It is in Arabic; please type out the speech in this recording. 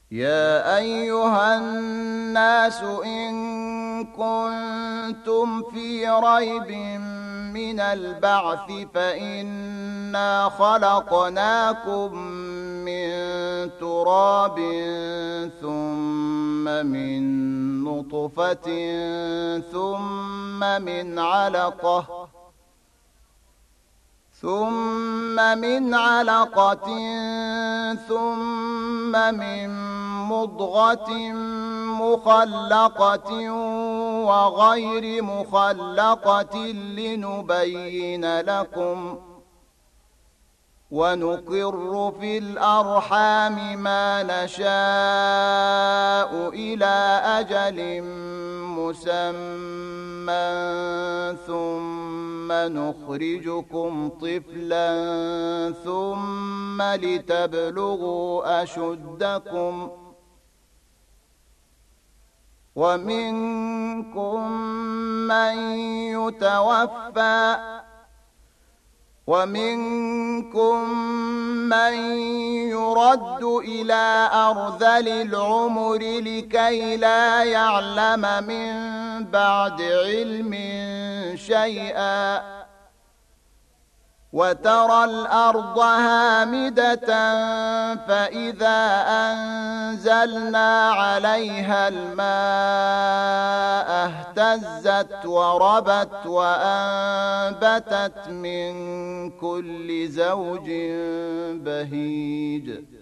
يا أيها الناس إن كنتم في ريب من البعث فإنا خلقناكم من تراب ثم من نطفة ثم من علقة ثم من مضغة مخلقة وغير مخلقة لنبين لكم ونقر في الأرحام ما نشاء إلى أجل مسمى ثم نخرجكم طفلا ثم لتبلغوا أشدكم ومنكم من يتوفى ومنكم من يرد إلى أرذل العمر لكي لا يعلم من بعد علم شيئا وترى الأرض هامدة فإذا أنزلنا عليها الماء اهتزت وربت وأنبتت من كل زوج بهيج